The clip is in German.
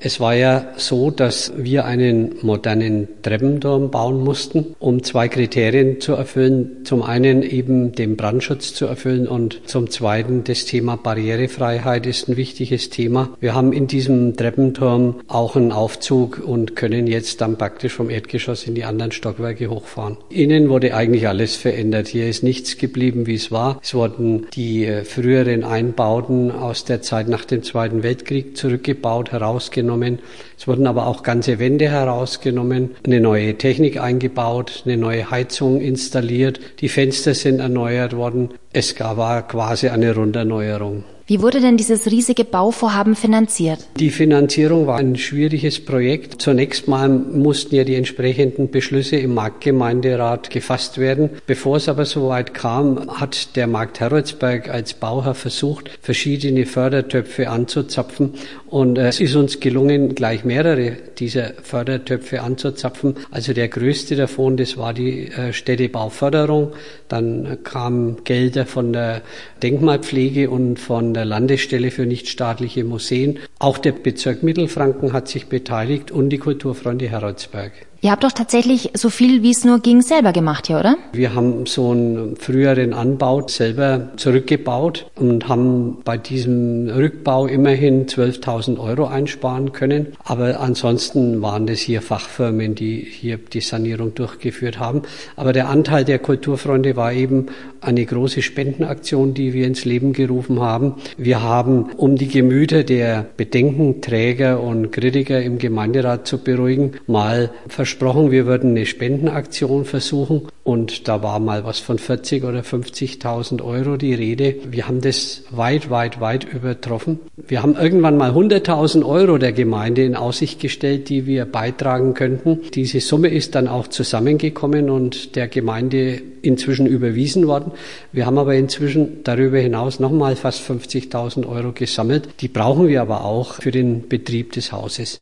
Es war ja so, dass wir einen modernen Treppenturm bauen mussten, um 2 Kriterien zu erfüllen. Zum einen eben den Brandschutz zu erfüllen und zum zweiten das Thema Barrierefreiheit ist ein wichtiges Thema. Wir haben in diesem Treppenturm auch einen Aufzug und können jetzt dann praktisch vom Erdgeschoss in die anderen Stockwerke hochfahren. Innen wurde eigentlich alles verändert. Hier ist nichts geblieben, wie es war. Es wurden die früheren Einbauten aus der Zeit nach dem Zweiten Weltkrieg zurückgebaut, herausgenommen. Es wurden aber auch ganze Wände herausgenommen, eine neue Technik eingebaut, eine neue Heizung installiert, die Fenster sind erneuert worden. Es war quasi eine Runderneuerung. Wie wurde denn dieses riesige Bauvorhaben finanziert? Die Finanzierung war ein schwieriges Projekt. Zunächst mal mussten ja die entsprechenden Beschlüsse im Marktgemeinderat gefasst werden. Bevor es aber so weit kam, hat der Markt Heroldsberg als Bauherr versucht, verschiedene Fördertöpfe anzuzapfen. Und es ist uns gelungen, gleich mehrere dieser Fördertöpfe anzuzapfen. Also der größte davon, das war die Städtebauförderung. Dann kamen Gelder von der Denkmalpflege und von der Landesstelle für nichtstaatliche Museen. Auch der Bezirk Mittelfranken hat sich beteiligt und die Kulturfreunde Heroldsberg. Ihr habt doch tatsächlich so viel, wie es nur ging, selber gemacht hier, oder? Wir haben so einen früheren Anbau selber zurückgebaut und haben bei diesem Rückbau immerhin 12.000 € einsparen können. Aber ansonsten waren das hier Fachfirmen, die hier die Sanierung durchgeführt haben. Aber der Anteil der Kulturfreunde war eben eine große Spendenaktion, die wir ins Leben gerufen haben. Wir haben, um die Gemüter der Bedenkenträger und Kritiker im Gemeinderat zu beruhigen, mal versprochen, wir würden eine Spendenaktion versuchen und da war mal was von 40.000 oder 50.000 € die Rede. Wir haben das weit übertroffen. Wir haben irgendwann mal 100.000 € der Gemeinde in Aussicht gestellt, die wir beitragen könnten. Diese Summe ist dann auch zusammengekommen und der Gemeinde inzwischen überwiesen worden. Wir haben aber inzwischen darüber hinaus nochmal fast 50.000 € gesammelt. Die brauchen wir aber auch für den Betrieb des Hauses.